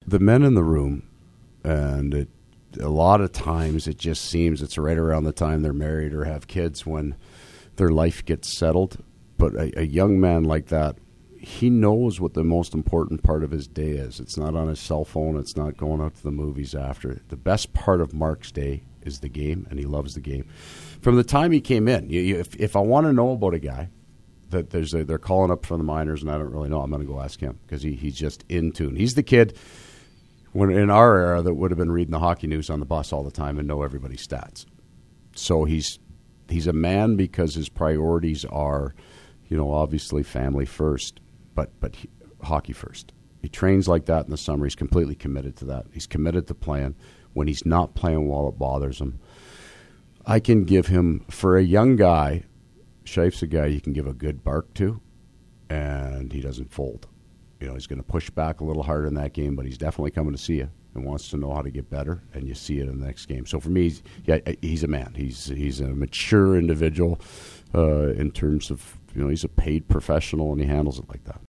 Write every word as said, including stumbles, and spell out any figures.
the men in the room, and it, a lot of times it just seems it's right around the time they're married or have kids when their life gets settled. But a, a young man like that, he knows what the most important part of his day is. It's not on his cell phone. It's not going out to the movies after. The best part of Mark's day is the game, and he loves the game. From the time he came in, you, you, if, if I want to know about a guy that there's a, they're calling up from the minors and I don't really know, I'm going to go ask him because he, he's just in tune. He's the kid when in our era that would have been reading the hockey news on the bus all the time and know everybody's stats. So he's he's a man because his priorities are, you know, obviously family first, but but he, hockey first. He trains like that in the summer. He's completely committed to that. He's committed to playing. When he's not playing well, it bothers him. I can give him, for a young guy, Shife's a guy you can give a good bark to, and he doesn't fold. You know, he's going to push back a little harder in that game, but he's definitely coming to see you and wants to know how to get better, and you see it in the next game. So for me, he's, yeah, he's a man. He's he's a mature individual uh, in terms of, you know, he's a paid professional, and he handles it like that.